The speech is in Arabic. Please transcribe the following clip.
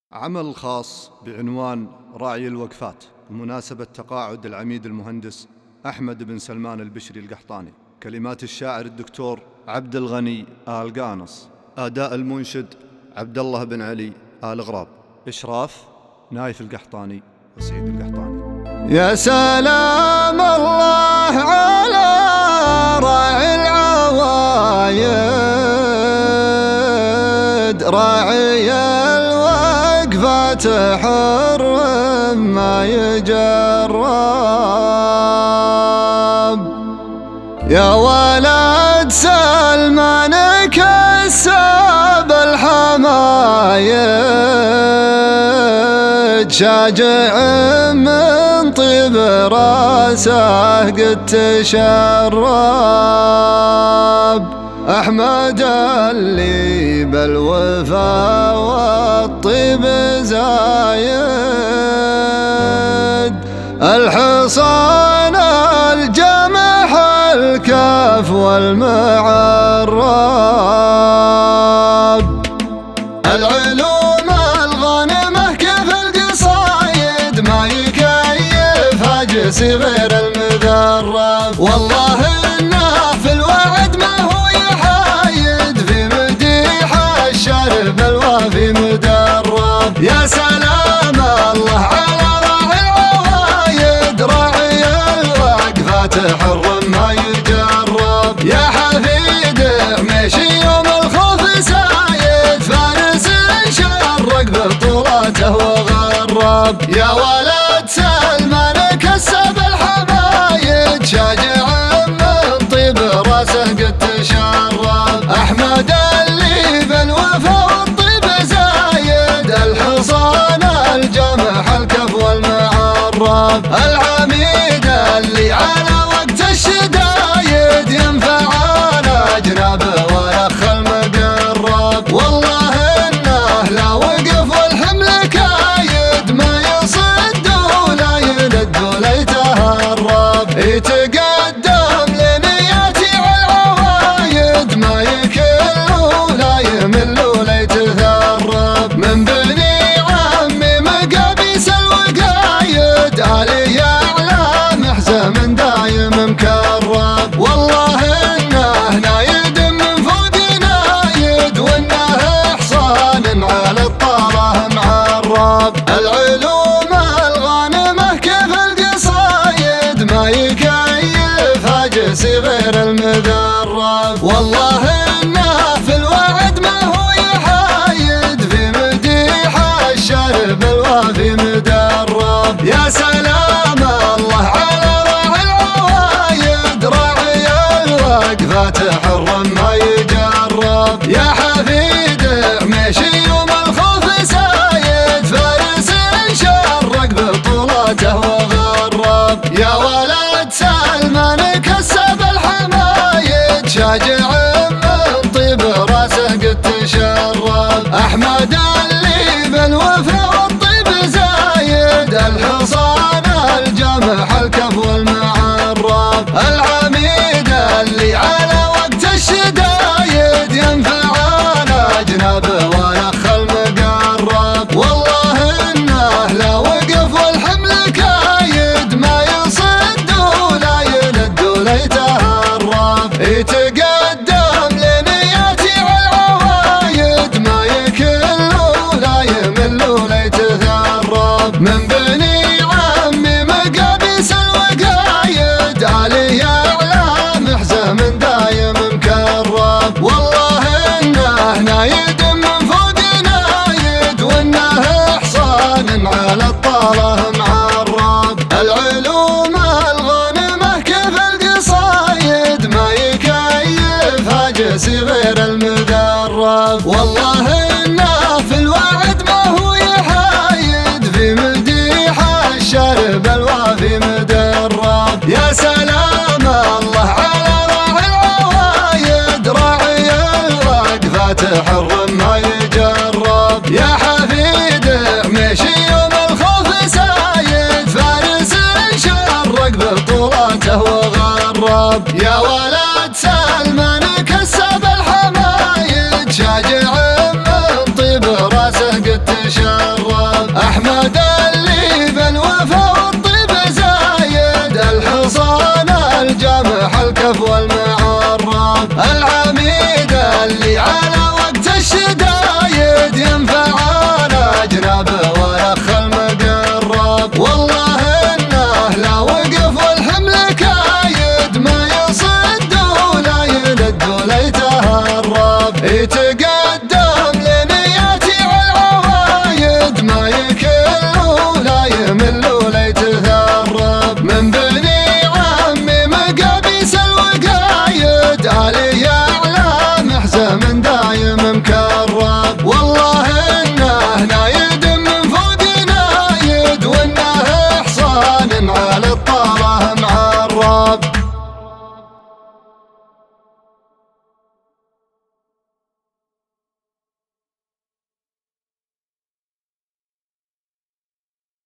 عمل خاص بعنوان راعي الوقفات بمناسبة تقاعد العميد المهندس أحمد بن سلمان البشري القحطاني. كلمات الشاعر الدكتور عبد الغني آل قانص، أداء المنشد عبد الله بن علي آل غراب، إشراف نايف القحطاني وسعيد القحطاني. يا سلام الله على راعي العوايد، راعي الوقفات حر ما يجرب. يا ولد سلمان كساب الحمايد، شاجع من طيب راسه قد تشرب. أحمد اللي بالوفا والطيب زايد، الحصان الجمح الكاف والمعرب. العلوم الغانمة كيف القصايد، ما يكيفها جسي غير المذرب. والله إنه في الوعد ما هو يحايد، في مديح الشرب الوافي مدرب. يا سلام الله على راعي العوايد، راعي الوقفات حر ما يجرب. يا حفيد مشي يوم الخوف سايد، فارس شرق ببطولاته وغرب. يا ولد سلمان كسب الحمايد، شاجع من طيب راسه قد تشرب. أحمد اللي بالوفا والطيب زايد، الحصان الجمح الكف والمعرب. العميد اللي على وقت الشدايد، ينفعنا جنابه ويخ المقرب. والله انه لا وقف والحمل كايد، ما يصد ولا يند ولا يتهرب. يتقدم لنياتي والعوايد، ما يكل ولا يمل ولا يتثرب. من بني عمي مقابيس الوقايد، علي يعلى محزه من دايم مكرب. والله انه نايد من فوق نايد، وانه حصان على الطاره معرب. العلوم الغانمه كيف القصايد، ما يكيفها جسي غير المذرب. والله انه في الوعد ما هو يحايد، في مديح الشرب الوافي مدرب. يا سلام الله على راعي العوايد، راعي الوقفات حر ما يجرب. يا حفيد مشي يوم الخوف سايد، فارس شرق ببطولاته وغرب. يا ولد سلمان كسب الحمايد، شاجع من طيب راسه قد تشرب. أحمد اللي بالوفا والطيب زايد، الحصان الجمح الكف والمعرب. العميد اللي على وقت الشدايد، ينفعنا جنابه ويخ المقرب. والله انه لا وقف والحمل كايد، ما يصد ولا يند ولا يتهرب. يتقدم لنياتي والعوايد، ما يكل العلوم